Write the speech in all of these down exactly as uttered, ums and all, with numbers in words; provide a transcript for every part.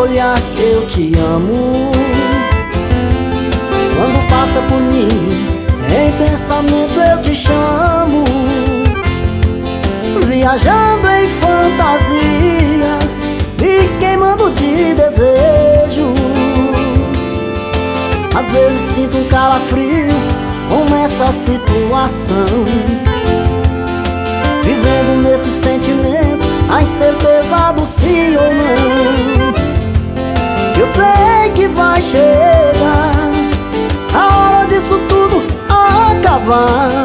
olhar que eu te amo. Quando passa por mim, em pensamento eu te chamo. Viajando em fantasias, me queimando de desejo. Às vezes sinto um calafrio com essa situação, vivendo nesse sentimento, a incerteza do sim ou não. Eu sei que vai chegar a hora disso tudo acabar.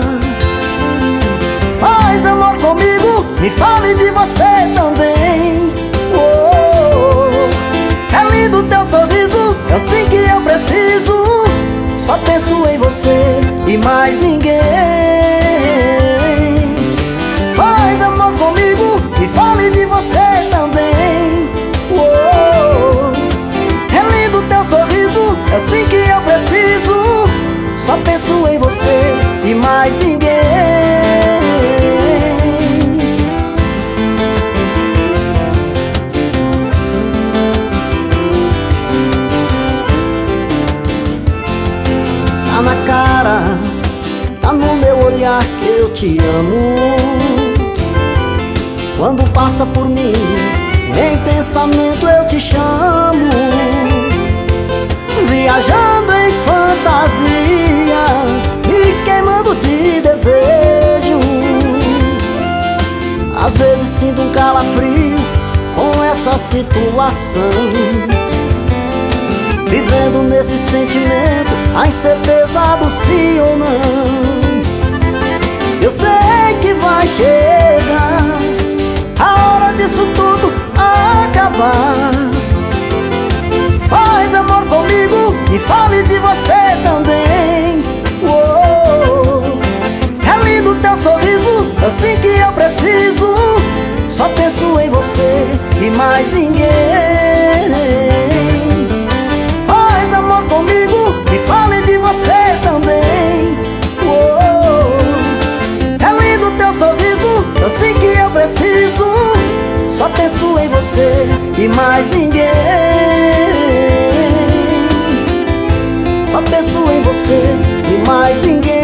Faz amor comigo, me fale de você também. Oh, é lindo teu sorriso, eu sei que eu preciso. Só penso em você e mais ninguém. Faz amor comigo, me fale de você também. Oh, é lindo teu sorriso, eu sei que eu preciso. Só penso em você e mais ninguém. Tá na cara, tá no meu olhar que eu te amo. Quando passa por mim, em pensamento eu te chamo. Viajando em fantasias, me queimando de desejo. Às vezes sinto um calafrio com essa situação, vivendo nesse sentimento, a incerteza do sim ou não. Eu sei que vai chegar a hora disso tudo acabar. Faz amor comigo, me fale de você também. Oh, é lindo teu sorriso, eu sei que eu preciso. Só penso em você e mais ninguém. Faz amor comigo, me fale de você também. Oh, é lindo teu sorriso, eu sei que eu preciso. Só penso em você e mais ninguém. Só penso em você e mais ninguém.